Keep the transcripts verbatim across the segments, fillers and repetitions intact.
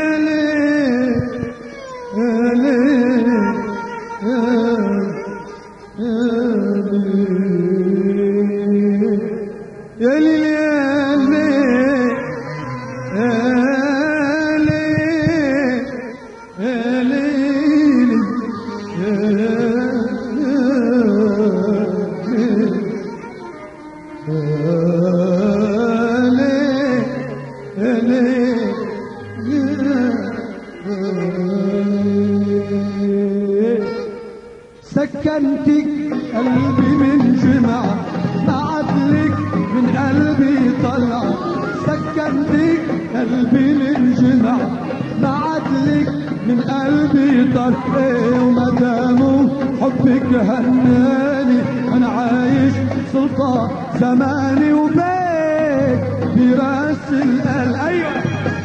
سكنتك قلبي من جمعة ما عدلك من قلبي طلع. سكنتك قلبي من جمعة ما عدلك من قلبي طلع. ايه ومدامه حبك هناني انا عايش سلطان زماني وبيك براس القلب. ايوه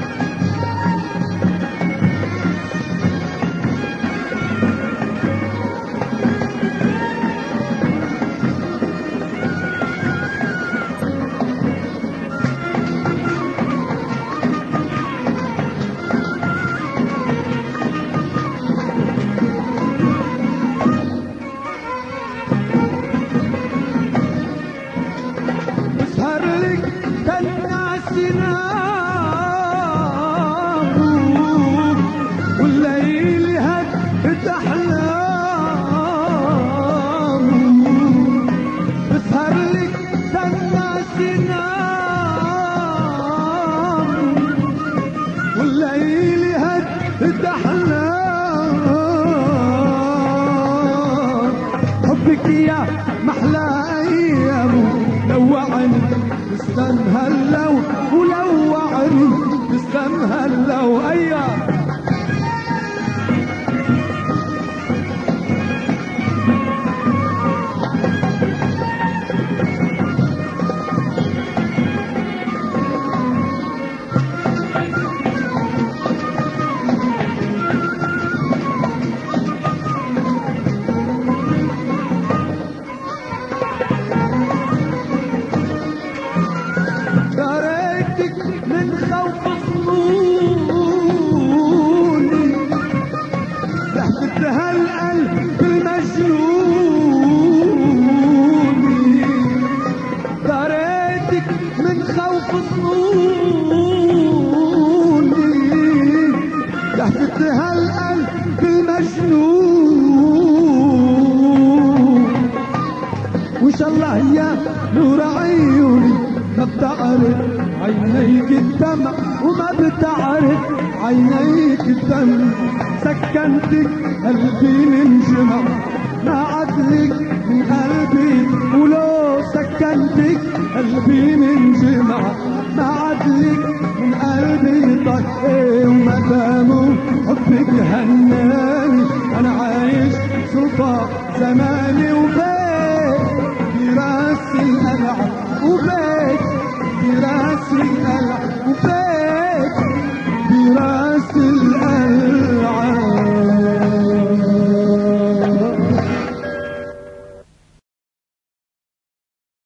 والليل هد احلام بسهر لك تناس نام والليل هد احلام. حبك يا محلى ايامه لوعني استنى لو ولوعني استنى لو. ايوه من خوف ظنوني لهفتها القلب المجنوني. داريتك من خوف ظنوني لهفتها القلب المجنون. وان شاء الله يا نور عيوني ما بتعرف عينيك الدمع وما بتعرف عينيك الدمع. سكنتك قلبي من جمع ما عدلك من قلبي. ولو سكنتك قلبي من جمع ما عدلك من قلبي. طيب ايه ومدامه حبك هناني انا عايش سلطان زماني وبيت براس القلع وبيت براس القلع وبيت